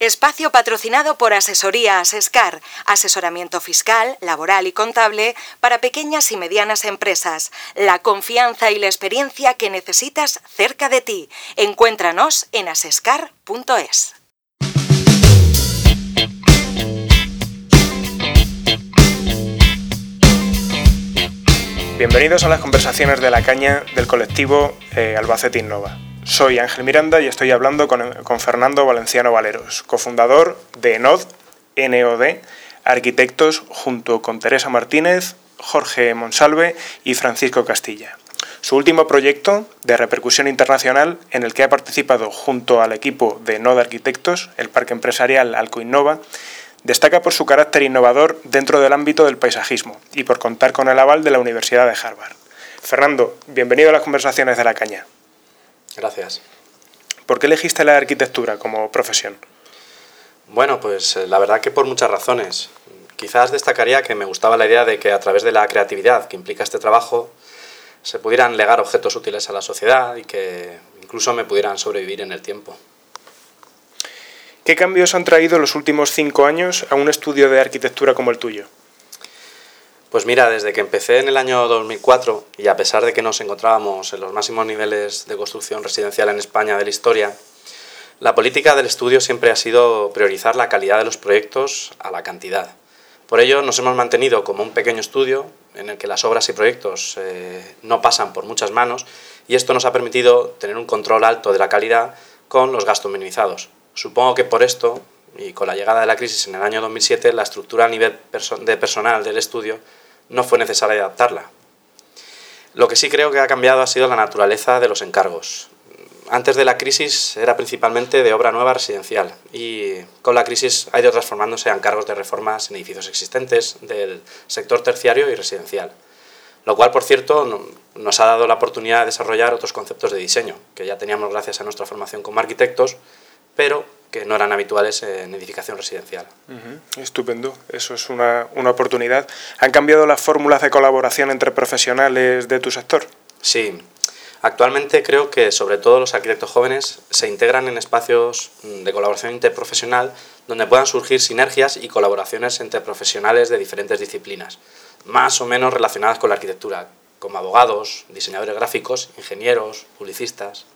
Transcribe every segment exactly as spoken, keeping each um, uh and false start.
Espacio patrocinado por Asesoría Asescar, asesoramiento fiscal, laboral y contable para pequeñas y medianas empresas. La confianza y la experiencia que necesitas cerca de ti. Encuéntranos en asescar punto es. Bienvenidos a las conversaciones de la caña del colectivo eh, Albacete Innova. Soy Ángel Miranda y estoy hablando con, con Fernando Valenciano Valeros, cofundador de N O D, N O D, Arquitectos, junto con Teresa Martínez, Jorge Monsalve y Francisco Castilla. Su último proyecto, de repercusión internacional, en el que ha participado junto al equipo de N O D Arquitectos, el parque empresarial Alcoinnova, destaca por su carácter innovador dentro del ámbito del paisajismo y por contar con el aval de la Universidad de Harvard. Fernando, bienvenido a las conversaciones de la caña. Gracias. ¿Por qué elegiste la arquitectura como profesión? Bueno, pues la verdad que por muchas razones. Quizás destacaría que me gustaba la idea de que a través de la creatividad que implica este trabajo se pudieran legar objetos útiles a la sociedad y que incluso me pudieran sobrevivir en el tiempo. ¿Qué cambios han traído los últimos cinco años a un estudio de arquitectura como el tuyo? Pues mira, desde que empecé en el año dos mil cuatro, y a pesar de que nos encontrábamos en los máximos niveles de construcción residencial en España de la historia, la política del estudio siempre ha sido priorizar la calidad de los proyectos a la cantidad. Por ello nos hemos mantenido como un pequeño estudio en el que las obras y proyectos eh, no pasan por muchas manos, y esto nos ha permitido tener un control alto de la calidad con los gastos minimizados. Supongo que por esto, y con la llegada de la crisis en el año dos mil siete, la estructura a nivel perso- de personal del estudio no fue necesario adaptarla. Lo que sí creo que ha cambiado ha sido la naturaleza de los encargos. Antes de la crisis era principalmente de obra nueva residencial y con la crisis ha ido transformándose a encargos de reformas en edificios existentes del sector terciario y residencial. Lo cual, por cierto, nos ha dado la oportunidad de desarrollar otros conceptos de diseño que ya teníamos gracias a nuestra formación como arquitectos, pero que no eran habituales en edificación residencial. Uh-huh. Estupendo, eso es una, una oportunidad. ¿Han cambiado las fórmulas de colaboración entre profesionales de tu sector? Sí, actualmente creo que sobre todo los arquitectos jóvenes se integran en espacios de colaboración interprofesional donde puedan surgir sinergias y colaboraciones entre profesionales de diferentes disciplinas, más o menos relacionadas con la arquitectura, como abogados, diseñadores gráficos, ingenieros, publicistas.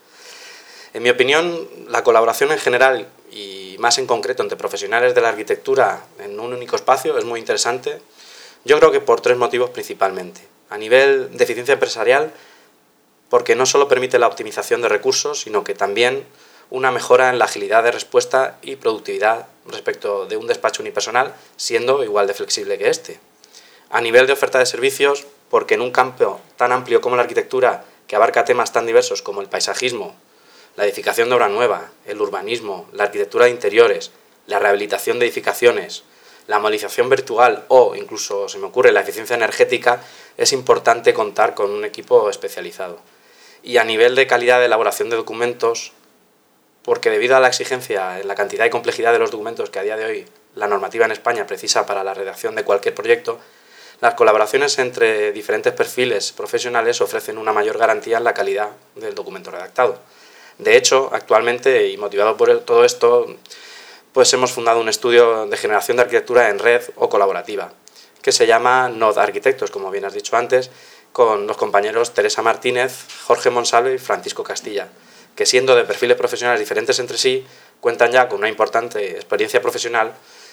En mi opinión, la colaboración en general y más en concreto entre profesionales de la arquitectura en un único espacio es muy interesante. Yo creo que por tres motivos principalmente. A nivel de eficiencia empresarial, porque no solo permite la optimización de recursos, sino que también una mejora en la agilidad de respuesta y productividad respecto de un despacho unipersonal, siendo igual de flexible que este. A nivel de oferta de servicios, porque en un campo tan amplio como la arquitectura, que abarca temas tan diversos como el paisajismo, la edificación de obra nueva, el urbanismo, la arquitectura de interiores, la rehabilitación de edificaciones, la movilización virtual o, incluso se me ocurre, la eficiencia energética, es importante contar con un equipo especializado. Y a nivel de calidad de elaboración de documentos, porque debido a la exigencia en la cantidad y complejidad de los documentos que a día de hoy la normativa en España precisa para la redacción de cualquier proyecto, las colaboraciones entre diferentes perfiles profesionales ofrecen una mayor garantía en la calidad del documento redactado. De hecho, actualmente, y motivado por todo esto, pues hemos fundado un estudio de generación de arquitectura en red o colaborativa, que se llama N O D Arquitectos, como bien has dicho antes, con los compañeros Teresa Martínez, Jorge Monsalve y Francisco Castilla, que siendo de perfiles profesionales diferentes entre sí, cuentan ya con una importante experiencia profesional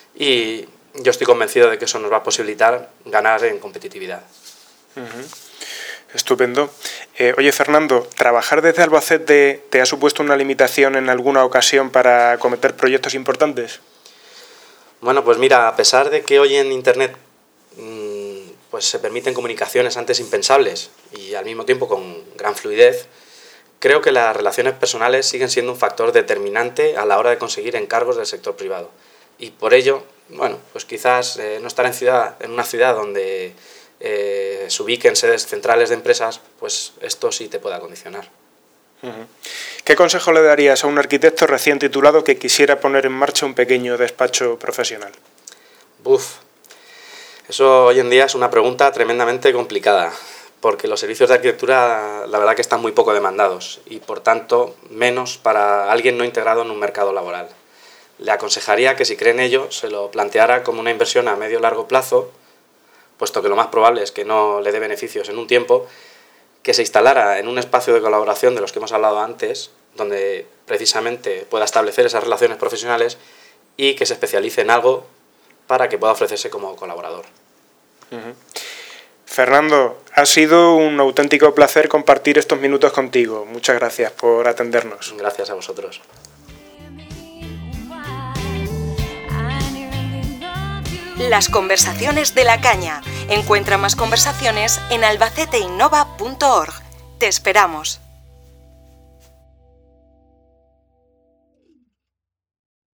y yo estoy convencido de que eso nos va a posibilitar ganar en competitividad. Uh-huh. Estupendo. Eh, oye, Fernando, ¿trabajar desde Albacete te ha supuesto una limitación en alguna ocasión para acometer proyectos importantes? Bueno, pues mira, a pesar de que hoy en Internet mmm, pues se permiten comunicaciones antes impensables y al mismo tiempo con gran fluidez, creo que las relaciones personales siguen siendo un factor determinante a la hora de conseguir encargos del sector privado. Y por ello, bueno, pues quizás eh, no estar en, ciudad, en una ciudad donde Eh, se ubiquen sedes centrales de empresas, pues esto sí te puede condicionar. Uh-huh. ¿Qué consejo le darías a un arquitecto recién titulado que quisiera poner en marcha un pequeño despacho profesional? Buf, eso hoy en día es una pregunta tremendamente complicada, porque los servicios de arquitectura la verdad que están muy poco demandados y por tanto menos para alguien no integrado en un mercado laboral. Le aconsejaría que si cree en ello se lo planteara como una inversión a medio largo plazo, puesto que lo más probable es que no le dé beneficios en un tiempo, que se instalara en un espacio de colaboración de los que hemos hablado antes, donde precisamente pueda establecer esas relaciones profesionales y que se especialice en algo para que pueda ofrecerse como colaborador. Uh-huh. Fernando, ha sido un auténtico placer compartir estos minutos contigo. Muchas gracias por atendernos. Gracias a vosotros. Las conversaciones de la caña. Encuentra más conversaciones en albacete innova punto org. Te esperamos.